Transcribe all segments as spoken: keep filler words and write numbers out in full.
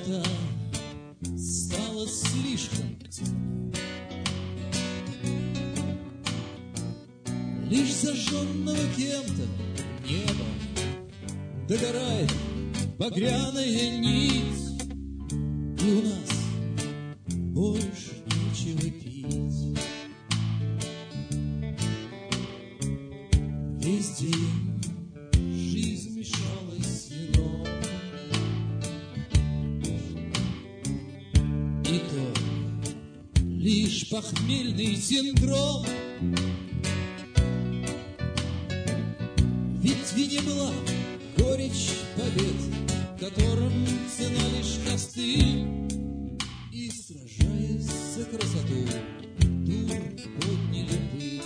лето стало слишком темно. Лишь зажженного кем-то небо догорает багряная нить, и у нас больше нечего пить. Весь день жизнь мешалась с вином, и то лишь похмельный синдром. Ведь в вине была горечь побед, которым цена лишь костыль, и, сражаясь за красоту, дур подняли пыль.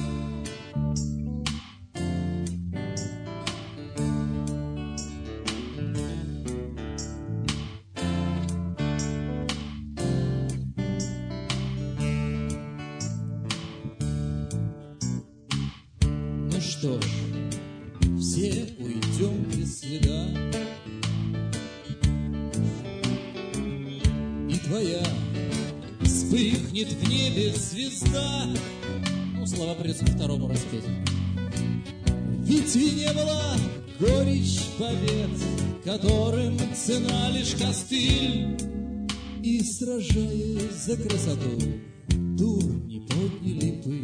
Ну что ж, все уйдем без следа, и твоя вспыхнет в небе звезда. Ну, слова придется по второму распеть. Ведь в вине была горечь побед, которым цена лишь костыль, и, сражаясь за красоту, дур не подняли пыль.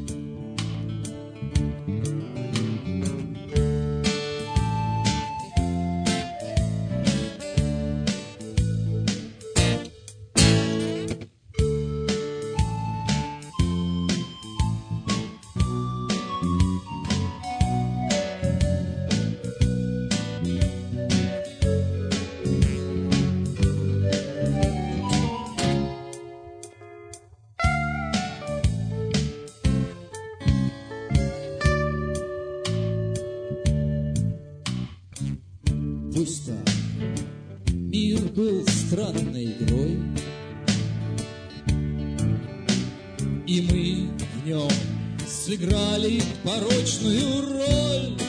Пусть так, мир был странной игрой, и мы в нем сыграли порочную роль.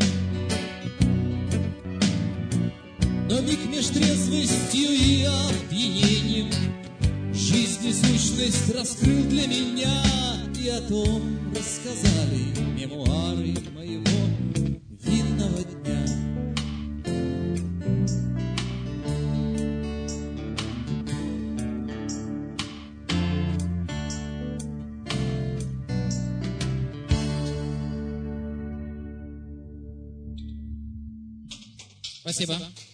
Но миг меж трезвостью и опьянением жизни сущность раскрыл для меня, и о том рассказали мемуары моего винного дня. Спасибо.